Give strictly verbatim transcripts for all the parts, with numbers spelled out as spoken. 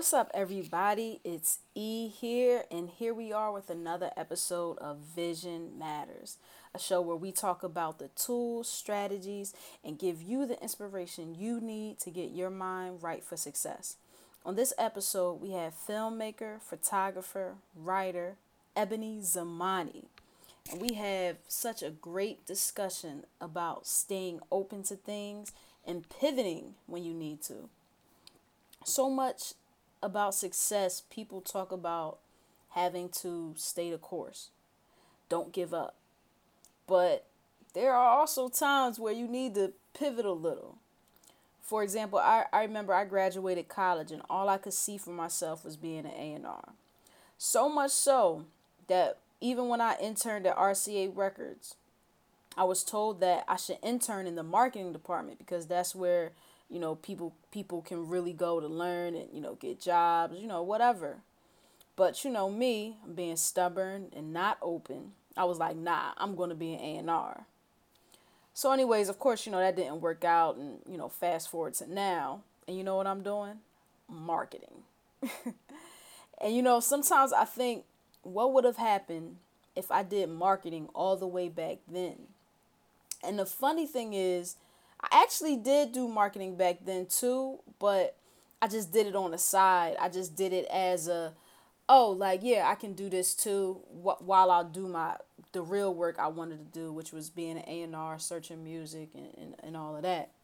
What's up, everybody? It's E here, and here we are with another episode of Vision Matters, a show where we talk about the tools, strategies, and give you the inspiration you need to get your mind right for success. On this episode, we have filmmaker, photographer, writer, Ebony Zamani. And we have such a great discussion about staying open to things and pivoting when you need to. So much about success, people talk about having to stay the course, don't give up. But there are also times where you need to pivot a little. For example, I, I remember I graduated college and all I could see for myself was being an A and R. So much so that even when I interned at R C A Records, I was told that I should intern in the marketing department because that's where, you know, people people can really go to learn and, you know, get jobs, you know, whatever. But, you know, me, being stubborn and not open, I was like, nah, I'm going to be an A and R. So anyways, of course, you know, that didn't work out, and, you know, fast forward to now, and you know what I'm doing? Marketing. And, you know, sometimes I think, what would have happened if I did marketing all the way back then? And the funny thing is, I actually did do marketing back then too, but I just did it on the side. I just did it as a, oh, like, yeah, I can do this too, wh- while I'll do my, the real work I wanted to do, which was being an A and R, searching music, and, and, and all of that.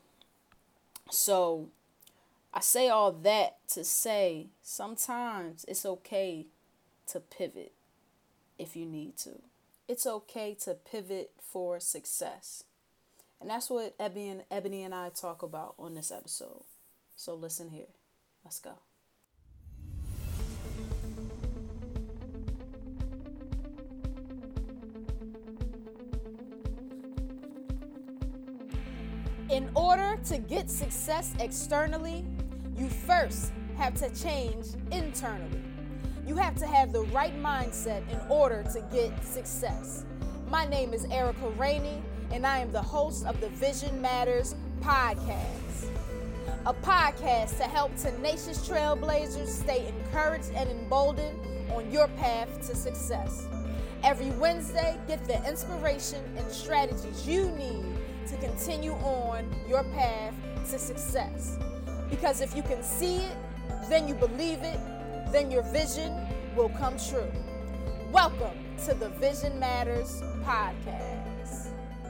So I say all that to say sometimes it's okay to pivot if you need to. It's okay to pivot for success. And that's what Ebony and, Ebony and I talk about on this episode. So listen here. Let's go. In order to get success externally, you first have to change internally. You have to have the right mindset in order to get success. My name is Erica Rainey, and I am the host of the Vision Matters podcast, a podcast to help tenacious trailblazers stay encouraged and emboldened on your path to success. Every Wednesday, get the inspiration and strategies you need to continue on your path to success. Because if you can see it, then you believe it, then your vision will come true. Welcome to the Vision Matters podcast.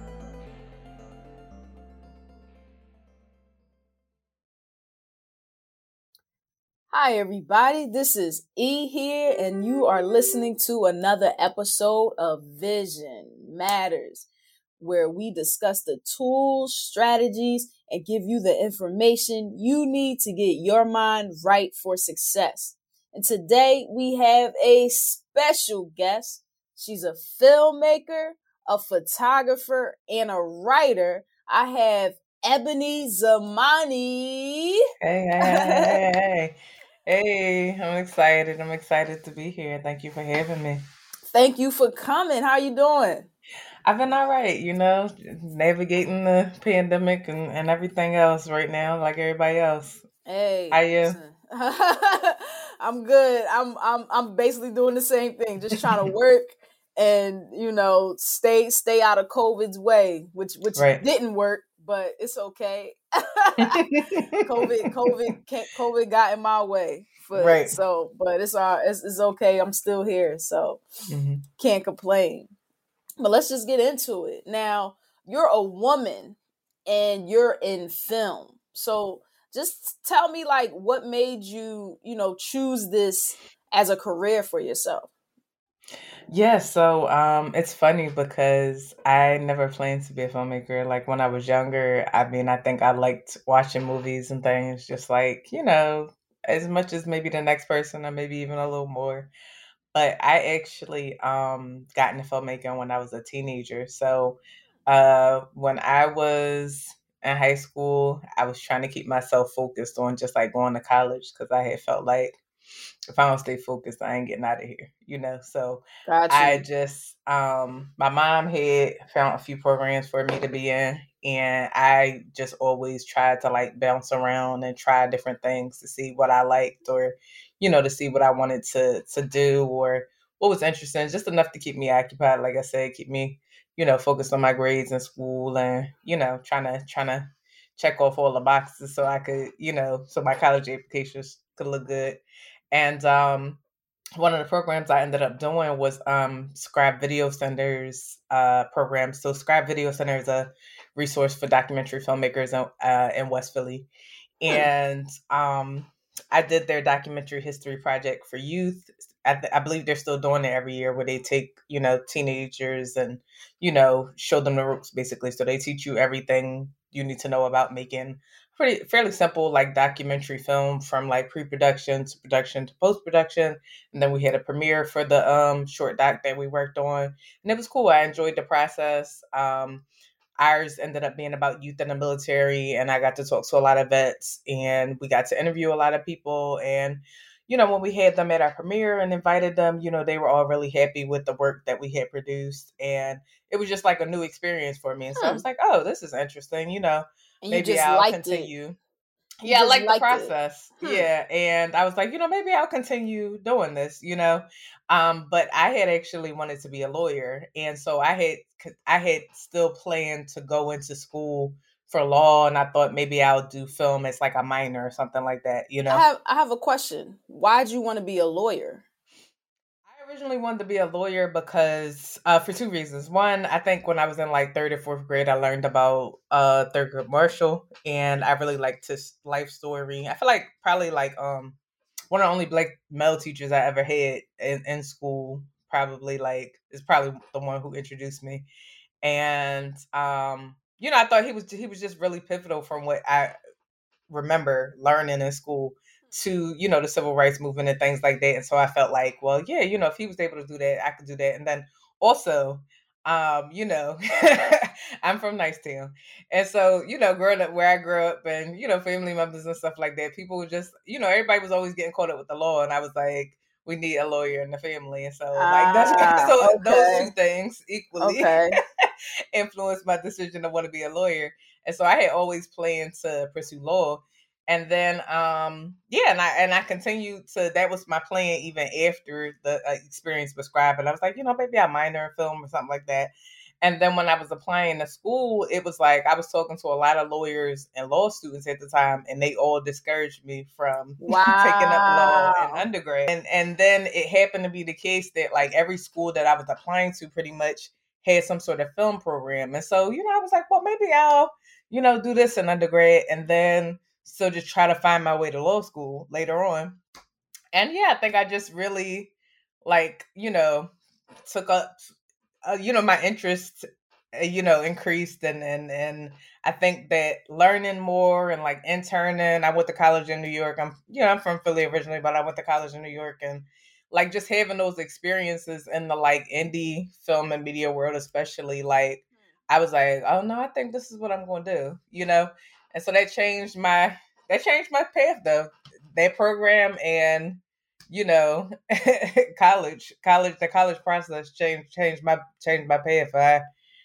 Hi, everybody. This is E here, and you are listening to another episode of Vision Matters, where we discuss the tools, strategies, and give you the information you need to get your mind right for success. And today we have a special guest. She's a filmmaker, a photographer, and a writer. I have Ebony Zamani. Hey, hey, hey, hey, hey, hey, I'm excited. I'm excited to be here. Thank you for having me. Thank you for coming. How you doing? I've been all right, you know, navigating the pandemic and, and everything else right now, like everybody else. Hey, How you? listen. I'm good. I'm I'm I'm basically doing the same thing, just trying to work and, you know, stay stay out of COVID's way, which which Right. didn't work, but it's okay. COVID COVID can't, COVID got in my way for Right. so, but it's all it's, it's okay. I'm still here, so hmm can't complain. But let's just get into it. Now, you're a woman and you're in film. So just tell me, like, what made you, you know, choose this as a career for yourself? Yeah, so um, it's funny because I never planned to be a filmmaker. Like when I was younger, I mean, I think I liked watching movies and things, just like, you know, as much as maybe the next person or maybe even a little more. But I actually um, got into filmmaking when I was a teenager. So uh, when I was in high school, I was trying to keep myself focused on just like going to college because I had felt like if I don't stay focused, I ain't getting out of here, you know? So Got I you. just, um, my mom had found a few programs for me to be in, and I just always tried to like bounce around and try different things to see what I liked, or, you know, to see what I wanted to, to do, or what was interesting, just enough to keep me occupied. Like I said, keep me, you know, focused on my grades in school, and, you know, trying to, trying to check off all the boxes so I could, you know, so my college applications could look good. And, um, one of the programs I ended up doing was um, Scribe Video Center's uh, program. So Scribe Video Center is a resource for documentary filmmakers in, uh, in West Philly. Hmm. And um, I did their documentary history project for youth. I, th- I believe they're still doing it every year, where they take, you know, teenagers and, you know, show them the ropes, basically. So they teach you everything you need to know about making pretty fairly simple like documentary film, from like pre-production to production to post-production. And then we had a premiere for the um short doc that we worked on, and it was cool. I enjoyed the process. Um ours ended up being about youth in the military, and I got to talk to a lot of vets, and we got to interview a lot of people. And you know, when we had them at our premiere and invited them, you know, they were all really happy with the work that we had produced, and it was just like a new experience for me. And so I Hmm. was like, oh, this is interesting, you know, And you maybe just I'll liked it. continue. You Yeah, I just like the liked it. process. Hmm. Yeah. And I was like, you know, maybe I'll continue doing this, you know. Um, but I had actually wanted to be a lawyer. And so I had I had still planned to go into school for law, and I thought maybe I'll do film as like a minor or something like that, you I know. have I have a question. Why'd you want to be a lawyer? I originally wanted to be a lawyer because uh, for two reasons. One, I think when I was in like third or fourth grade, I learned about uh Thurgood Marshall, and I really liked his life story. I feel like probably like um one of the only black male teachers I ever had in, in school. Probably like is probably the one who introduced me, and um you know, I thought he was he was just really pivotal from what I remember learning in school to, you know, the civil rights movement and things like that. And so I felt like, well, yeah, you know, if he was able to do that, I could do that. And then also, um, you know, I'm from Nicetown. And so, you know, growing up where I grew up, and, you know, family members and stuff like that, people were just, you know, everybody was always getting caught up with the law. And I was like, we need a lawyer in the family. And so like that's Ah, so those two okay. things equally Okay. influenced my decision to want to be a lawyer. And so I had always planned to pursue law. And then um yeah, and I and I continued to, that was my plan even after the uh, experience with Scribe. And I was like, you know, maybe I minor in film or something like that. And then when I was applying to school, it was like I was talking to a lot of lawyers and law students at the time, and they all discouraged me from taking up law in Wow. undergrad. And and then it happened to be the case that like every school that I was applying to pretty much had some sort of film program. And so, you know, I was like, well, maybe I'll, you know, do this in undergrad, and then so just try to find my way to law school later on. And yeah, I think I just really like, you know, took up uh, you know, my interest uh, you know, increased. and and and I think that learning more and like interning, I went to college in New York. I'm, you know, I'm from Philly originally, but I went to college in New York, and like just having those experiences in the like indie film and media world, especially, like I was like, oh no, I think this is what I'm going to do, you know. And so that changed my that changed my path though, that program. And you know, college, college, the college process changed changed my changed my path. I,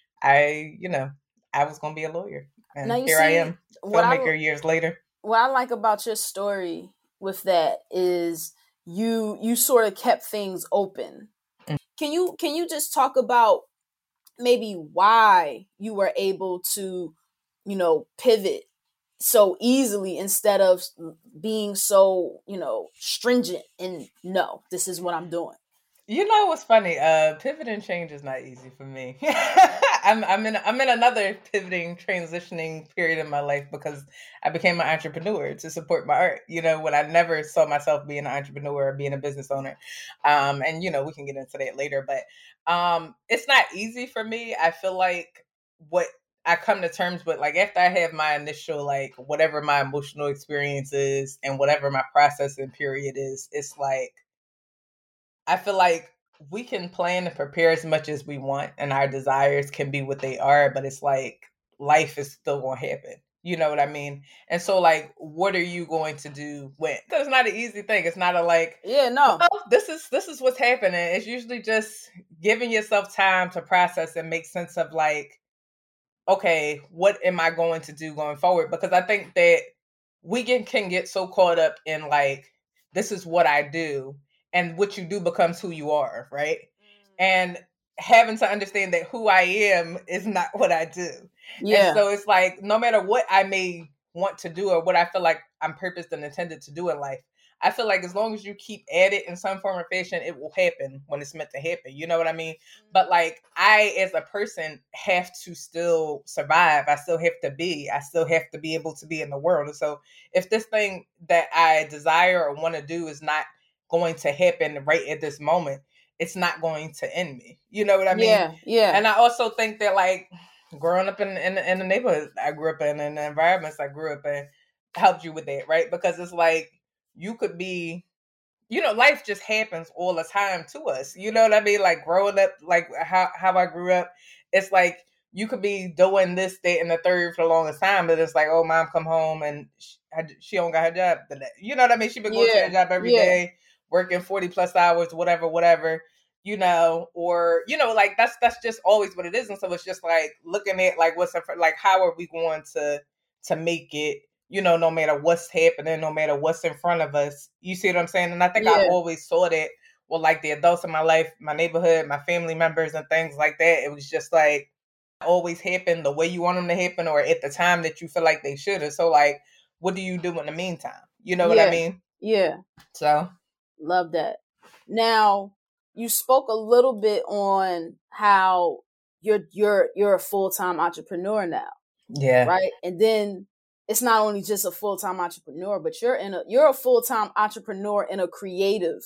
I, you know, I was gonna be a lawyer, Now and you here I see am, what I filmmaker years later. what I like about your story with that is you you sort of kept things open. Can you can you just talk about maybe why you were able to, you know, pivot so easily instead of being so, you know, stringent and no, this is what I'm doing. You know what's funny? Uh, pivoting change is not easy for me. I'm I'm in I'm in another pivoting, transitioning period in my life because I became an entrepreneur to support my art. You know, when I never saw myself being an entrepreneur or being a business owner, um, and you know we can get into that later. But um, it's not easy for me. I feel like what I come to terms with, like after I have my initial like whatever my emotional experience is and whatever my processing period is, it's like I feel like we can plan and prepare as much as we want, and our desires can be what they are, but it's like life is still going to happen. You know what I mean? And so, like, what are you going to do when? Because it's not an easy thing. It's not a like, yeah, no, well, this is this is what's happening. It's usually just giving yourself time to process and make sense of like, okay, what am I going to do going forward? Because I think that we can, can get so caught up in like, this is what I do, and what you do becomes who you are, right? And having to understand that who I am is not what I do. And yeah, so it's like, no matter what I may want to do or what I feel like I'm purposed and intended to do in life, I feel like as long as you keep at it in some form or fashion, it will happen when it's meant to happen. You know what I mean? But like, I, as a person, have to still survive. I still have to be. I still have to be able to be in the world. And so, if this thing that I desire or want to do is not going to happen right at this moment, it's not going to end me. You know what I mean? yeah, yeah, And I also think that like growing up in in, in the neighborhood I grew up in and the environments I grew up in helped you with that, right? Because it's like you could be, you know, life just happens all the time to us. You know what I mean? Like growing up, like how, how I grew up, it's like you could be doing this, that, and the third for the longest time, but it's like, oh, mom come home and she, she don't got her job today. You know what I mean? She been going to yeah, her job every yeah, day, working forty plus hours, whatever, whatever, you know, or, you know, like that's, that's just always what it is. And so it's just like looking at like what's, in front, like, how are we going to, to make it, you know, no matter what's happening, no matter what's in front of us. You see what I'm saying? And I think I yeah, always saw that with like the adults in my life, my neighborhood, my family members and things like that. It was just like always happen the way you want them to happen or at the time that you feel like they should. And so like, what do you do in the meantime? You know what I yeah, mean? yeah. So Love that. Now, you spoke a little bit on how you're you're you're a full-time entrepreneur now, yeah. right? And then it's not only just a full-time entrepreneur, but you're in a you're a full-time entrepreneur in a creative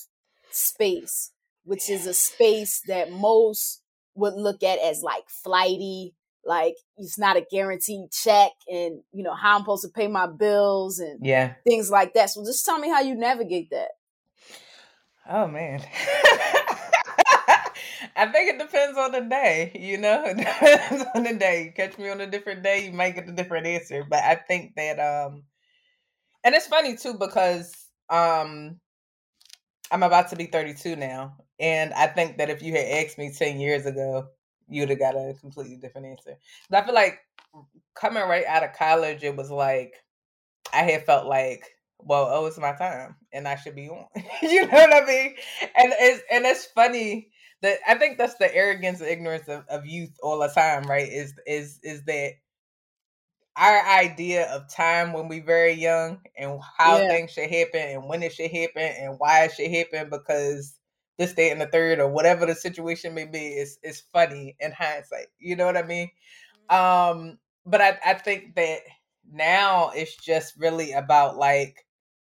space, which is a space that most would look at as like flighty, like it's not a guaranteed check, and you know how I'm supposed to pay my bills and Yeah. things like that. So just tell me how you navigate that. Oh man. I think it depends on the day, you know. It depends on the day. You catch me on a different day, you might get a different answer. But I think that um and it's funny too because um I'm about to be thirty-two now. And I think that if you had asked me ten years ago, you'd have got a completely different answer. But I feel like coming right out of college, it was like I had felt like, well, oh, it's my time and I should be on. You know what I mean? And it's and it's funny that I think that's the arrogance and ignorance of, of youth all the time, right? Is is is that our idea of time when we very young and how Yeah, things should happen and when it should happen and why it should happen because this, day, and the third, or whatever the situation may be, is is funny in hindsight. You know what I mean? Um, but I, I think that now it's just really about like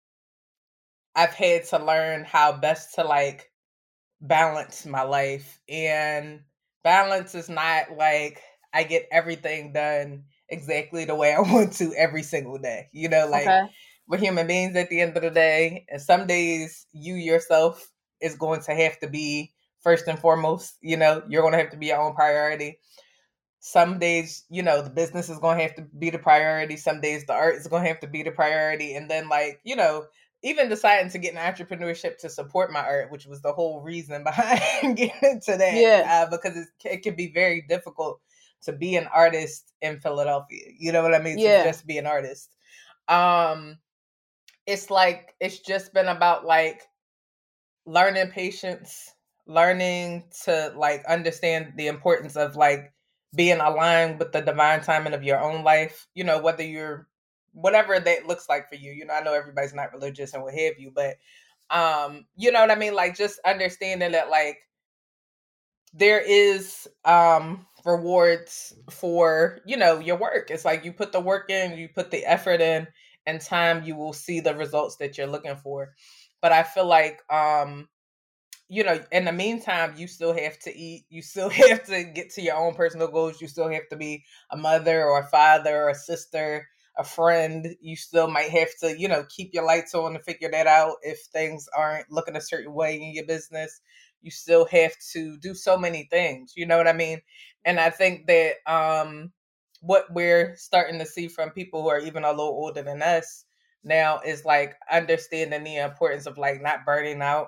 I've had to learn how best to like balance my life. And balance is not like I get everything done exactly the way I want to every single day. You know, like okay. we're human beings at the end of the day. And some days you yourself is going to have to be first and foremost. You know, you're going to have to be your own priority. Some days, you know, the business is going to have to be the priority. Some days the art is going to have to be the priority. And then, like, you know, even deciding to get an entrepreneurship to support my art, which was the whole reason behind getting into that, Yeah, uh, because it's, it can be very difficult to be an artist in Philadelphia. You know what I mean? To yeah, just be an artist. Um, it's like, it's just been about like learning patience, learning to like understand the importance of like being aligned with the divine timing of your own life, you know, whether you're whatever that looks like for you. You know, I know everybody's not religious and what have you, but um, you know what I mean? Like just understanding that like there is um rewards for, you know, your work. It's like you put the work in, you put the effort in, and time you will see the results that you're looking for. But I feel like um you know, in the meantime, you still have to eat. You still have to get to your own personal goals. You still have to be a mother or a father or a sister, a friend. You still might have to, you know, keep your lights on to figure that out if things aren't looking a certain way in your business. You still have to do so many things. You know what I mean? And I think that um, what we're starting to see from people who are even a little older than us now is like understanding the importance of like not burning out.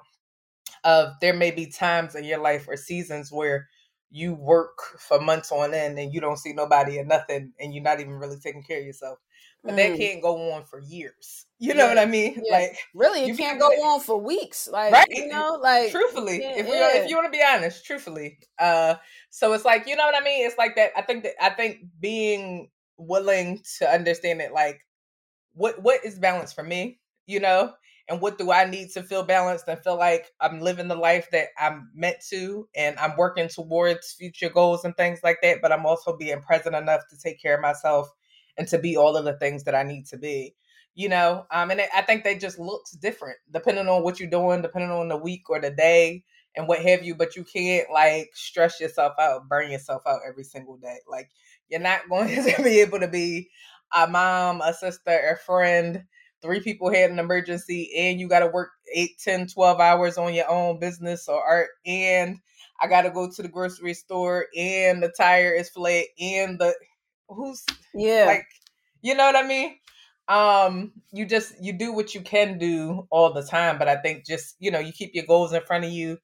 Of there may be times in your life or seasons where you work for months on end and you don't see nobody or nothing and you're not even really taking care of yourself. But that Mm. can't go on for years. You know Yeah. what I mean? Yeah. Like Really, you it can't gotta go get it on for weeks. Like, you right. know, like you Truthfully, can't, if we if yeah. you want to be honest, truthfully. Uh so it's like, you know what I mean? It's like that I think that I think being willing to understand it like what what is balance for me, you know, and what do I need to feel balanced and feel like I'm living the life that I'm meant to and I'm working towards future goals and things like that, but I'm also being present enough to take care of myself and to be all of the things that I need to be, you know. Um and it, I think that just looks different depending on what you're doing, depending on the week or the day and what have you, but you can't like stress yourself out, burn yourself out every single day. Like you're not going to be able to be a mom, a sister, a friend, three people had an emergency, and you got to work eight, ten, twelve hours on your own business or art, and I got to go to the grocery store, and the tire is flat, and the who's Yeah. like, you know what I mean? Um, you just you do what you can do all the time, but I think just you know you keep your goals in front of you,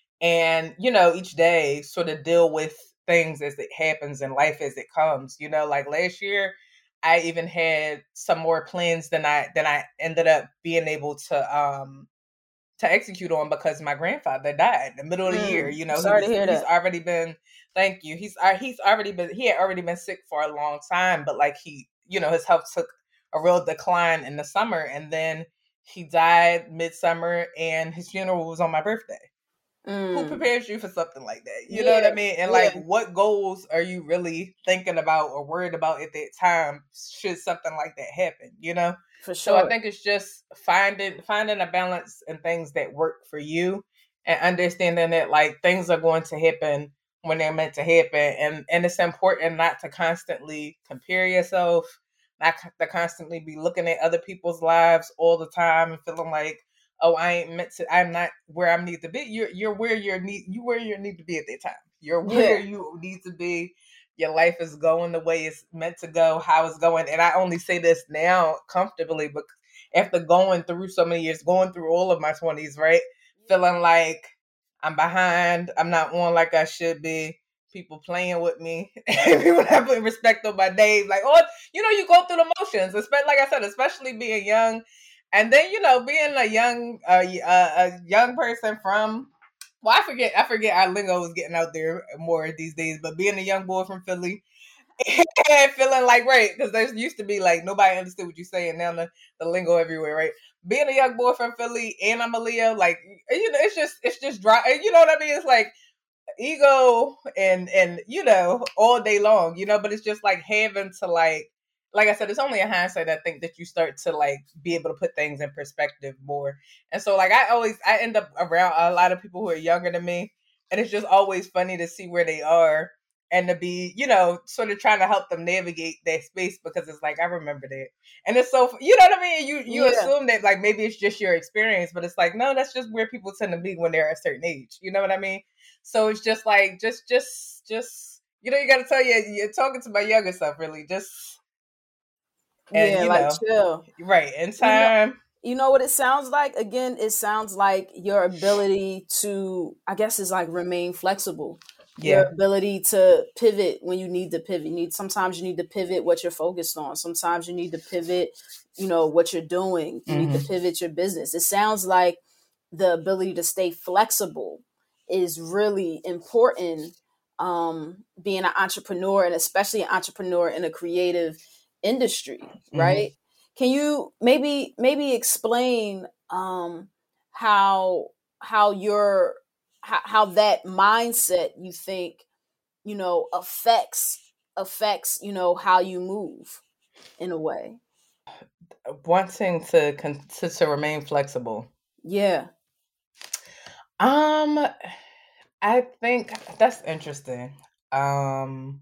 and you know each day sort of deal with things as it happens in life as it comes. You know, like last year I even had some more plans than I than I ended up being able to um to execute on because my grandfather died in the middle of the year. Mm. You I'm know, he sorry to was hear he's that. already been thank you. He's uh, he's already been he had already been sick for a long time, but like he, you know, his health took a real decline in the summer and then he died midsummer and his funeral was on my birthday. Who Mm. prepares you for something like that? You know what Yeah. I mean? And Yeah. like, what goals are you really thinking about or worried about at that time? Should something like that happen? You know. For So I sure. think it's just finding finding a balance in things that work for you, and understanding that like things are going to happen when they're meant to happen, and and it's important not to constantly compare yourself, not to constantly be looking at other people's lives all the time and feeling like oh, I ain't meant to, I'm not where I need to be. You're you're where you need you where you need to be at that time. You're where Yeah. you need to be. Your life is going the way it's meant to go, how it's going. And I only say this now comfortably, but after going through so many years, going through all of my twenties, right? Feeling like I'm behind, I'm not on like I should be. People playing with me, people not putting respect on my name. Like, oh, you know, you go through the motions. Especially, like I said, especially being young and then you know, being a young uh, uh, a young person from well, I forget I forget our lingo is getting out there more these days, but being a young boy from Philly and feeling like right because there used to be like nobody understood what you're saying. Now the, the lingo everywhere, right? Being a young boy from Philly and I'm a Leo, like you know, it's just it's just dry. You know what I mean? It's like ego and and you know all day long, you know. But it's just like having to like like I said, it's only in hindsight I think that you start to like be able to put things in perspective more. And so like I always I end up around a lot of people who are younger than me, and it's just always funny to see where they are and to be, you know, sort of trying to help them navigate that space because it's like I remember that. And it's so you know what I mean? You you Yeah. assume that like maybe it's just your experience, but it's like no, that's just where people tend to be when they're a certain age. You know what I mean? So it's just like just just just you know, you gotta tell you you're talking to my younger self really. Just and Yeah. you Like know, chill. right, in You know. time. You know what it sounds like? Again, it sounds like your ability to, I guess, is like remain flexible. Your Yeah. ability to pivot when you need to pivot. You need sometimes you need to pivot what you're focused on. Sometimes you need to pivot, you know, what you're doing. You need to Mm-hmm. pivot your business. It sounds like the ability to stay flexible is really important. Um, being an entrepreneur and especially an entrepreneur in a creative industry, Mm-hmm. right? Can you maybe maybe explain um, how how your how, how that mindset you think you know affects affects you know how you move in a way? Wanting to, con- to to remain flexible. Yeah. Um, I think that's interesting. Um,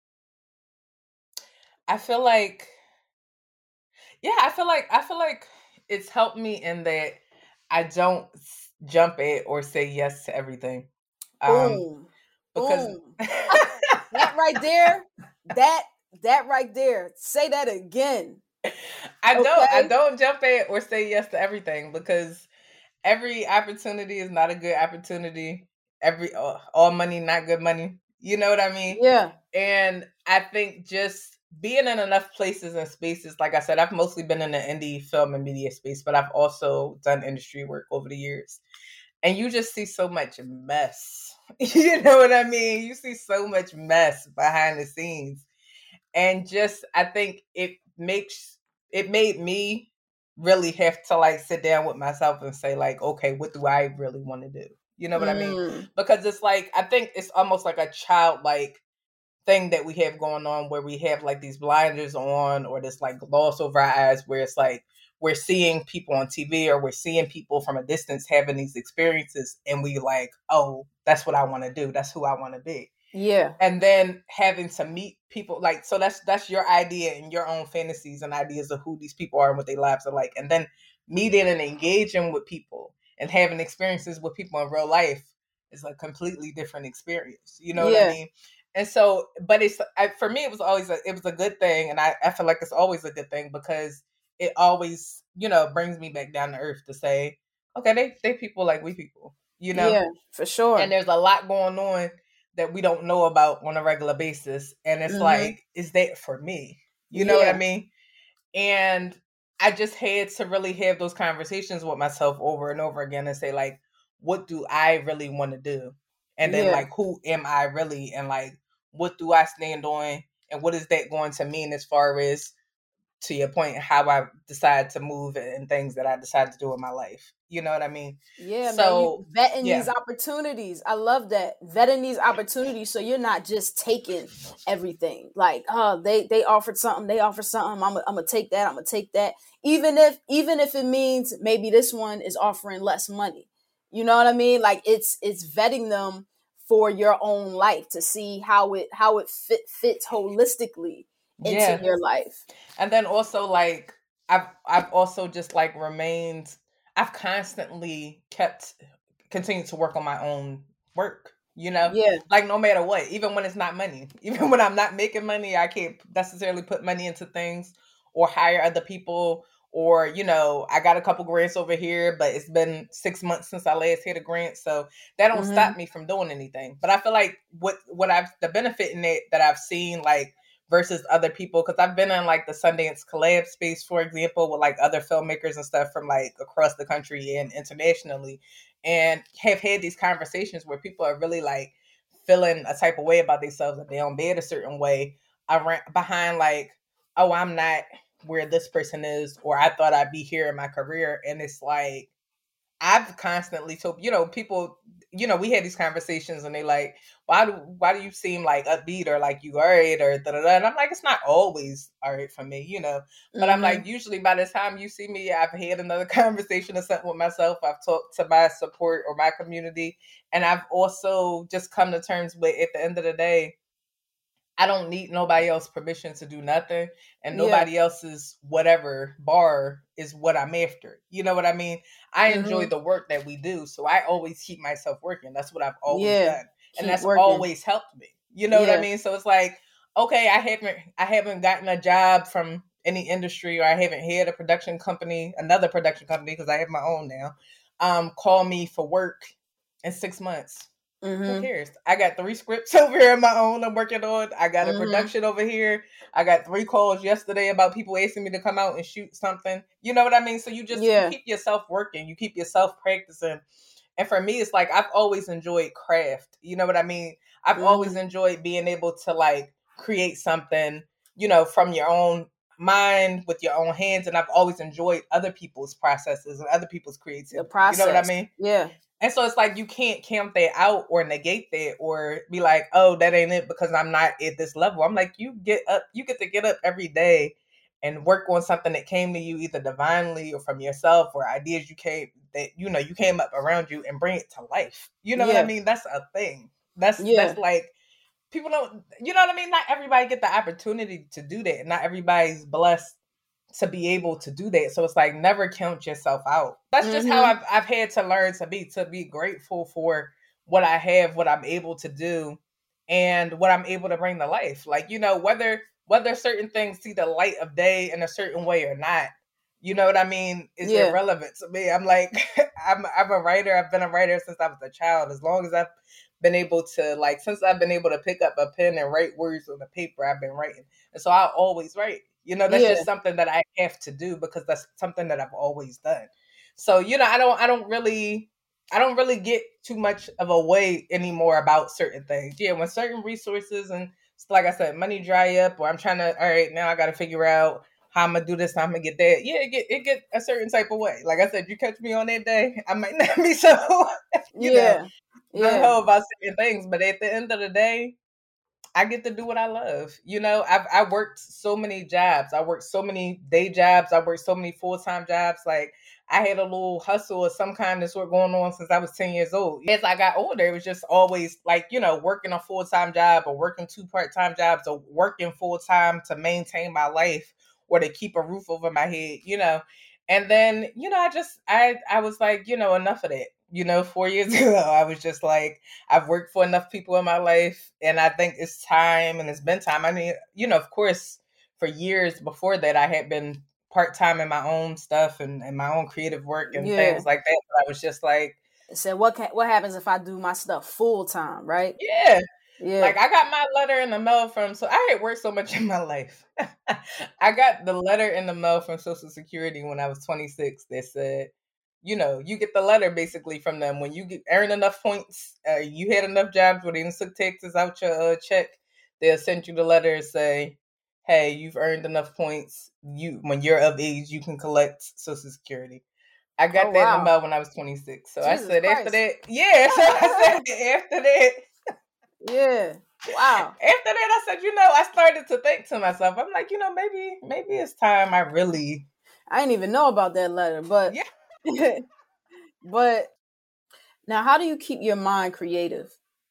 I feel like yeah, I feel like I feel like it's helped me in that I don't s- jump at or say yes to everything. Um, Boom. because Boom. That right there, that That right there. Say that again. I don't I Okay. don't jump at or say yes to everything because every opportunity is not a good opportunity. Every all, all money not good money. You know what I mean? Yeah. And I think just being in enough places and spaces, like I said, I've mostly been in the indie film and media space, but I've also done industry work over the years. And you just see so much mess. You know what I mean? You see so much mess behind the scenes. And just I think it makes it made me really have to like sit down with myself and say like, okay, what do I really want to do? You know what I mean? Mm. Because it's like I think it's almost like a childlike thing that we have going on where we have like these blinders on or this like gloss over our eyes where it's like we're seeing people on T V or we're seeing people from a distance having these experiences and we like, oh, that's what I want to do. That's who I want to be. Yeah. And then having to meet people like so that's that's your idea and your own fantasies and ideas of who these people are and what their lives are like. And then meeting and engaging with people and having experiences with people in real life is a completely different experience. You know what I Yeah. mean? And so, but it's I, for me, it was always a, it was a good thing, and I, I feel like it's always a good thing because it always you know brings me back down to earth to say, okay, they they people like we people, you know, Yeah, for and sure. there's a lot going on that we don't know about on a regular basis, and it's Mm-hmm. like, is that for me? You know what I Yeah. mean? And I just had to really have those conversations with myself over and over again and say, like, what do I really want to do? And then, Yeah. like, who am I really? And, like, what do I stand on? And what is that going to mean as far as, to your point, how I decide to move and things that I decide to do in my life? You know what I mean? Yeah, man, you So, vetting these yeah. opportunities. I love that. Vetting these opportunities so you're not just taking everything. Like, oh, they they offered something, they offered something. I'm I'm gonna take that. I'm gonna take that. Even if even if it means maybe this one is offering less money. You know what I mean? Like it's it's vetting them for your own life to see how it how it fit fits holistically into Yeah. your life. And then also like I've I've also just like remained I've constantly kept continued to work on my own work, you know? Yeah. Like no matter what, even when it's not money. Even when I'm not making money, I can't necessarily put money into things or hire other people or, you know, I got a couple grants over here, but it's been six months since I last had a grant. So that don't Mm-hmm. stop me from doing anything. But I feel like what what I've the benefit in it that I've seen like versus other people because I've been in like the Sundance collab space, for example, with like other filmmakers and stuff from like across the country and internationally, and have had these conversations where people are really like feeling a type of way about themselves that they don't be a certain way around behind like, oh, I'm not where this person is, or I thought I'd be here in my career, and it's like I've constantly told you know people you know we had these conversations and they like why do why do you seem like upbeat or like you all right or da da da and I'm like it's not always all right for me you know but I'm Mm-hmm. like usually by the time you see me I've had another conversation or something with myself. I've talked to my support or my community, and I've also just come to terms with at the end of the day I don't need nobody else's permission to do nothing, and Yeah. nobody else's whatever bar is what I'm after. You know what I mean? I enjoy Mm-hmm. the work that we do, so I always keep myself working. That's what I've always Yeah. done, and Keep that's working. always helped me. You know what I Yeah. mean? So it's like, okay, I haven't I haven't gotten a job from any industry, or I haven't had a production company, another production company because I have my own now, um, call me for work in six months. Who Mm-hmm. cares? I got three scripts over here on my own I'm working on. I got a Mm-hmm. production over here. I got three calls yesterday about people asking me to come out and shoot something. You know what I mean? So you just you Yeah. keep yourself working, you keep yourself practicing. And for me, it's like I've always enjoyed craft. You know what I mean? I've always Mm-hmm. enjoyed being able to like create something, you know, from your own mind with your own hands. And I've always enjoyed other people's processes and other people's The creativity. You know what I process. mean? Yeah. And so it's like you can't count that out or negate that or be like, oh, that ain't it because I'm not at this level. I'm like, you get up, you get to get up every day and work on something that came to you either divinely or from yourself or ideas you came that you know you came up around you and bring it to life. You know what I Yeah. mean? That's a thing. That's Yeah. that's like people don't you know what I mean? Not everybody get the opportunity to do that. Not everybody's blessed to be able to do that. So it's like never count yourself out. That's just how Mm-hmm. I've I've had to learn to be to be grateful for what I have, what I'm able to do, and what I'm able to bring to life. Like, you know, whether whether certain things see the light of day in a certain way or not, you know what I mean, is Yeah. irrelevant to me. I'm like, I'm I'm a writer. I've been a writer since I was a child. As long as I've been able to, like, since I've been able to pick up a pen and write words on the paper, I've been writing. And so I always write. You know, that's Yeah. just something that I have to do because that's something that I've always done. So, you know, I don't I don't really I don't really get too much of a way anymore about certain things. Yeah, when certain resources and, like I said, money dry up, or I'm trying to, all right, now I got to figure out how I'm gonna do this, how I'm gonna get that. Yeah, it get it get a certain type of way. Like I said, you catch me on that day, I might not be so, you Yeah. know, Yeah. know about certain things. But at the end of the day, I get to do what I love. You know, I've I worked so many jobs. I worked so many day jobs. I worked so many full time jobs. Like I had a little hustle of some kind of sort going on since I was ten years old. As I got older, it was just always like, you know, working a full time job or working two part time jobs or working full time to maintain my life or to keep a roof over my head, you know. And then, you know, I just I I was like, you know, enough of that. You know, four years ago, I was just like, I've worked for enough people in my life, and I think it's time, and it's been time. I mean, you know, of course, for years before that, I had been part time in my own stuff and, and my own creative work and Yeah. things like that. But I was just like, So what can, what happens if I do my stuff full time, right? yeah. Yeah. Like I got my letter in the mail from, so I had worked so much in my life. I got the letter in the mail from Social Security when I was twenty-six that said, you know, you get the letter basically from them when you get, earn enough points, uh, you had enough jobs where they didn't took taxes out your uh, check, they'll send you the letter and say, hey, you've earned enough points. You, when you're of age, you can collect Social Security. I got Oh, that in the wow. mail when I was twenty-six. So Jesus I said after Christ. that, yeah. So I said after that, Yeah. Wow. after that, I said, you know, I started to think to myself, I'm like, you know, maybe, maybe it's time I really. I didn't even know about that letter, but Yeah. but now, how do you keep your mind creative?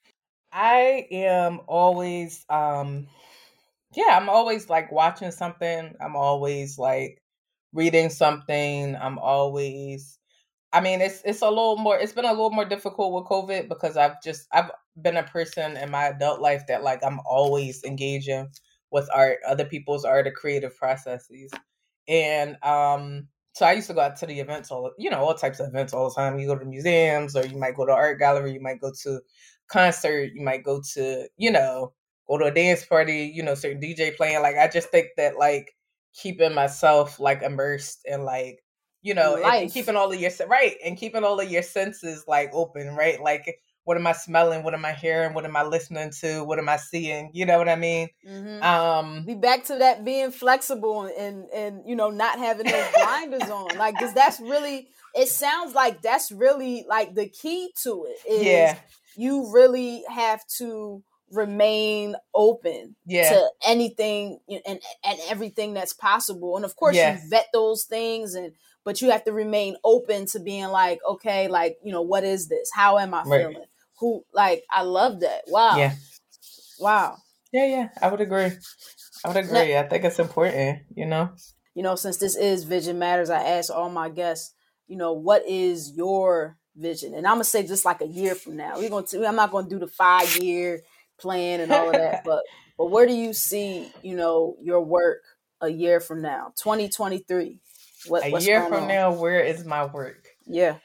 I am always, um, yeah, I'm always like watching something. I'm always like reading something. I'm always, I mean, it's it's a little more. It's been a little more difficult with COVID because I've just I've been a person in my adult life that like I'm always engaging with art, other people's art, or creative processes, and um, so I used to go out to the events all you know all types of events all the time. You go to museums, or you might go to art gallery, you might go to concert, you might go to you know go to a dance party, you know, certain D J playing. Like I just think that like keeping myself like immersed and like you know, In and, and life. keeping all of your right and keeping all of your senses like open, right? Like, what am I smelling? What am I hearing? What am I listening to? What am I seeing? You know what I mean? Mm-hmm. Um, Be back to that being flexible and and you know not having those blinders on, like because that's really. It sounds like that's really like the key to it is yeah, you really have to remain open yeah, to anything and and everything that's possible, and of course yeah, you vet those things and but you have to remain open to being like, okay, like, you know, what is this? How am I right, feeling? Who, like, I love that. Wow. yeah, Wow. yeah, yeah. I would agree. I would Now, agree. I think it's important. You know. you know, since this is Vision Matters, I ask all my guests, you know, what is your vision? And I'm gonna say just like a year from now. We're gonna. T- I'm not gonna do the five year plan and all of that, but but where do you see, you know, your work a year from now, twenty twenty-three? What A what's year going from on? now, where is my work? Yeah.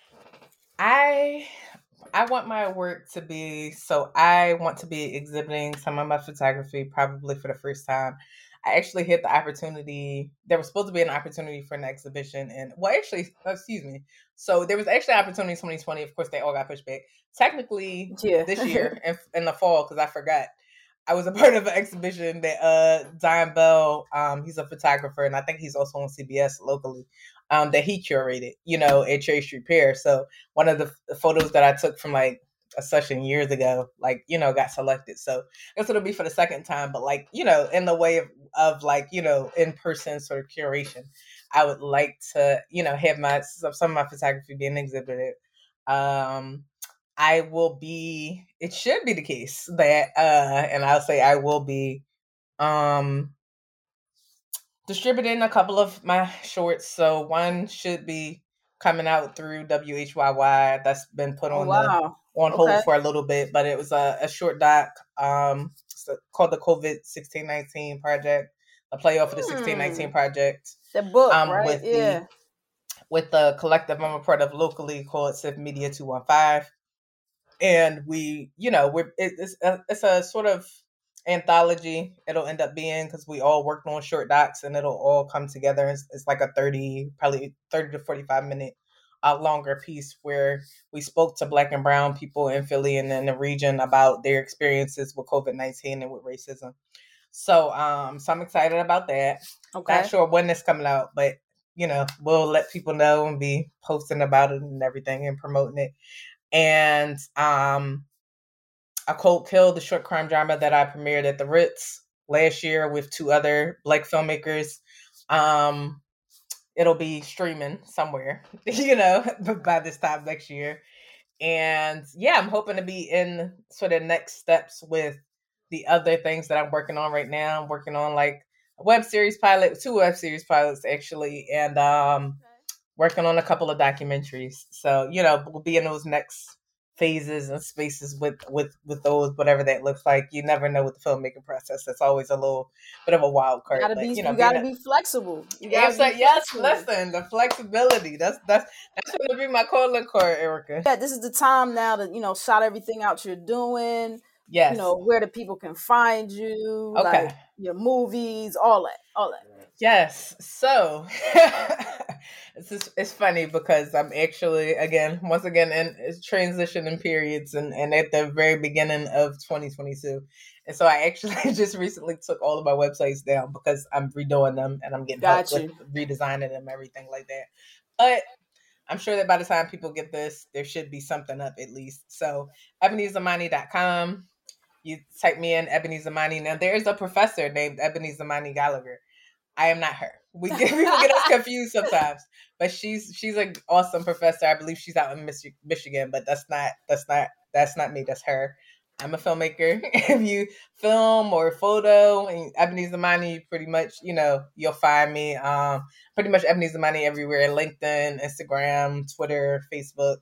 I I want my work to be so I want to be exhibiting some of my photography probably for the first time. I actually had the opportunity. There was supposed to be an opportunity for an exhibition, and well, actually, excuse me. So there was actually an opportunity in twenty twenty. Of course, they all got pushed back. Technically, Yeah. this year in, in the fall, because I forgot. I was a part of an exhibition that uh Zion Bell, um, he's a photographer, and I think he's also on C B S locally, um, that he curated, you know, at Cherry Street Pier. So one of the, the photos that I took from like a session years ago, like, you know, got selected. So I guess it'll be for the second time, but like, you know, in the way of, of like, you know, in person sort of curation, I would like to, you know, have my some of my photography being exhibited. Um, I will be, it should be the case that, uh, and I'll say I will be, um, distributing a couple of my shorts. So one should be coming out through W H Y Y. That's been put Oh on the, wow. on Okay. hold for a little bit, but it was a, a short doc, um, called the COVID sixteen nineteen Project. a playoff of the sixteen Hmm. nineteen project. The book, Um, right? with Yeah. the with the collective I'm a part of locally called Civ Media two one five. And we, you know, we're it, it's a, it's a sort of anthology. It'll end up being because we all worked on short docs, and it'll all come together. It's, it's like a thirty, probably thirty to forty-five minute uh, longer piece where we spoke to Black and Brown people in Philly and in the region about their experiences with COVID nineteen and with racism. So, um, so I'm excited about that. Okay. Not sure when it's coming out, but you know, we'll let people know and be posting about it and everything and promoting it. And um, A Cold Kill, the short crime drama that I premiered at the Ritz last year with two other Black filmmakers. Um, it'll be streaming somewhere, you know, by this time next year. And yeah, I'm hoping to be in sort of next steps with the other things that I'm working on right now. I'm working on like a web series pilot, two web series pilots actually, and um, working on a couple of documentaries. So, you know, we'll be in those next phases and spaces with with with those, whatever that looks like. You never know with the filmmaking process. That's always a little bit of a wild card. You gotta But be, you know, you gotta a, be flexible. You gotta it's like, be yes, flexible. listen, the flexibility. That's that's that's gonna be my calling card, Erica. Yeah, this is the time now to, you know, shout everything out you're doing. Yes. You know, where the people can find you, okay. like your movies, all that, all that. Yes. So it's just, it's funny because I'm actually again once again in transitioning periods and, and at the very beginning of twenty twenty-two. And so I actually just recently took all of my websites down because I'm redoing them and I'm getting Got help you. with redesigning them, everything like that. But I'm sure that by the time people get this, there should be something up at least. So ebony zamani dot com. You type me in Ebony Zamani. Now there is a professor named Ebony Zamani Gallagher. I am not her. We get people get us confused sometimes, but she's she's an awesome professor. I believe she's out in Mich- Michigan, but that's not that's not that's not me. That's her. I'm a filmmaker. If you film or photo and Ebony Zamani, pretty much, you know, you'll find me. Um, pretty much Ebony Zamani everywhere: LinkedIn, Instagram, Twitter, Facebook.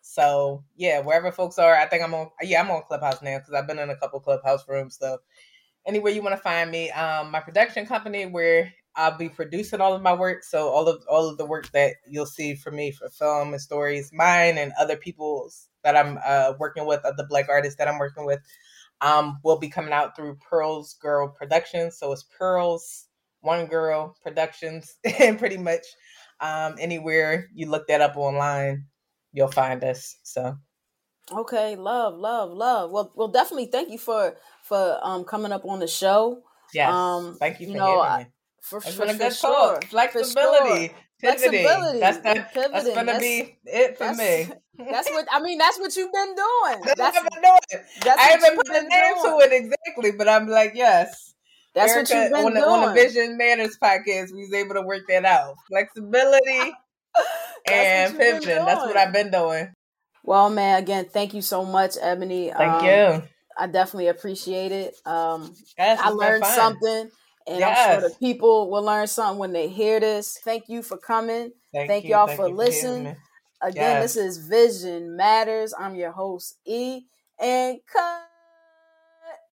So yeah, wherever folks are, I think I'm on. Yeah, I'm on Clubhouse now because I've been in a couple Clubhouse rooms. So anywhere you want to find me, um, my production company where I'll be producing all of my work. So all of all of the work that you'll see from me for film and stories, mine and other people's that I'm uh, working with, other Black artists that I'm working with, um, will be coming out through Pearls Girl Productions. So it's Pearls One Girl Productions, and pretty much um, anywhere you look that up online, you'll find us. So okay, love, love, love. Well, well, definitely thank you for for um coming up on the show. yes, Um, thank you you for know, having me. for It's for, been a for good sure, talk. for sure. Flexibility, pivoting. That's Flexibility not, and that's pivoting. gonna That's be it for that's me. that's what I mean. That's what you've been doing. That's what That's I've been doing. that's I what haven't you've put a been name to doing. it exactly, but I'm like, yes. That's what Erica you've been on the on the doing. Vision Matters podcast, we was able to work that out. Flexibility That's what and you've been pivoting. That's what doing. I've been doing. Well, man, again, thank you so much, Ebony. Thank Um, you. I definitely appreciate it. Um, Yes, I it's been learned fun. something, and I'm sure the Yes. people will learn something when they hear this. Thank you for coming. Thank, Thank you. y'all Thank for you for having listening. me. Again, Yes. this is Vision Matters. I'm your host, E. And cut.